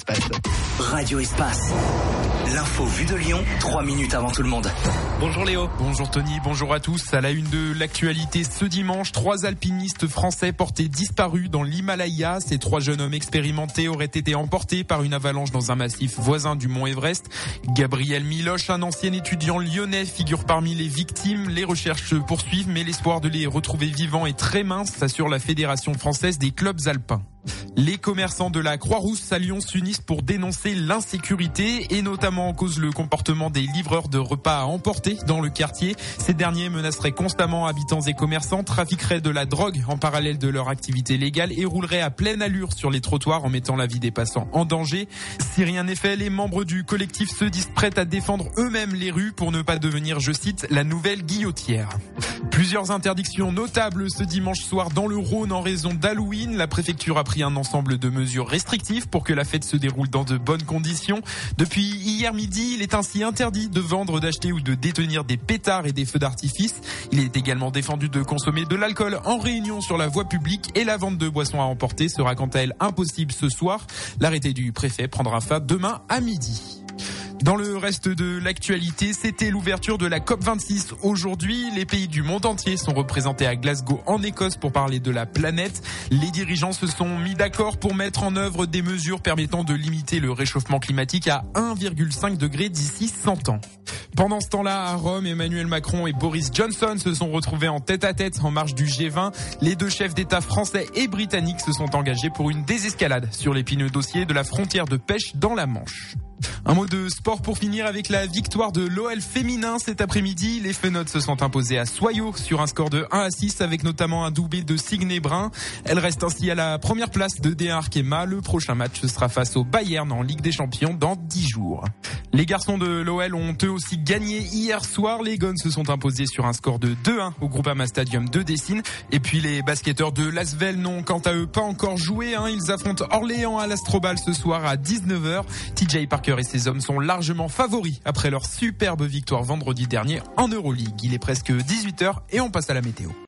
Espace. Radio Espace. L'info vue de Lyon, 3 minutes avant tout le monde. Bonjour Léo. Bonjour Tony, bonjour à tous. À la une de l'actualité ce dimanche, 3 alpinistes français portés disparus dans l'Himalaya. Ces 3 jeunes hommes expérimentés auraient été emportés par une avalanche dans un massif voisin du mont Everest. Gabriel Miloche, un ancien étudiant lyonnais, figure parmi les victimes. Les recherches se poursuivent, mais l'espoir de les retrouver vivants est très mince, assure la Fédération française des clubs alpins. Les commerçants de la Croix-Rousse à Lyon s'unissent pour dénoncer l'insécurité et notamment en cause le comportement des livreurs de repas à emporter dans le quartier. Ces derniers menaceraient constamment habitants et commerçants, trafiqueraient de la drogue en parallèle de leur activité légale et rouleraient à pleine allure sur les trottoirs en mettant la vie des passants en danger. Si rien n'est fait, les membres du collectif se disent prêts à défendre eux-mêmes les rues pour ne pas devenir, je cite, la nouvelle guillotière. Plusieurs interdictions notables ce dimanche soir dans le Rhône en raison d'Halloween. La préfecture a pris un ensemble de mesures restrictives pour que la fête se déroule dans de bonnes conditions. Depuis hier midi, il est ainsi interdit de vendre, d'acheter ou de détenir des pétards et des feux d'artifice. Il est également défendu de consommer de l'alcool en réunion sur la voie publique et la vente de boissons à emporter sera quant à elle impossible ce soir. L'arrêté du préfet prendra fin demain à midi. Dans le reste de l'actualité, c'était l'ouverture de la COP26. Aujourd'hui, les pays du monde entier sont représentés à Glasgow en Écosse pour parler de la planète. Les dirigeants se sont mis d'accord pour mettre en œuvre des mesures permettant de limiter le réchauffement climatique à 1,5 degré d'ici 100 ans. Pendant ce temps-là, à Rome, Emmanuel Macron et Boris Johnson se sont retrouvés en tête-à-tête en marge du G20. Les 2 chefs d'État français et britanniques se sont engagés pour une désescalade sur l'épineux dossier de la frontière de pêche dans la Manche. Un mot de sport pour finir avec la victoire de l'OL féminin cet après-midi. Les Fenotes se sont imposées à Soyaux sur un score de 1-6 avec notamment un doublé de Signe Brun. Elles restent ainsi à la première place de D1 Arkema. Le prochain match sera face au Bayern en Ligue des Champions dans 10 jours. Les garçons de l'OL ont eux aussi gagné hier soir. Les Gones se sont imposés sur un score de 2-1 au Groupama Stadium de Dessine. Et puis les basketteurs de l'Asvel n'ont quant à eux pas encore joué. Ils affrontent Orléans à l'Astrobal ce soir à 19h. TJ Parker et ses hommes sont largement favoris après leur superbe victoire vendredi dernier en Euroleague. Il est presque 18h et on passe à la météo.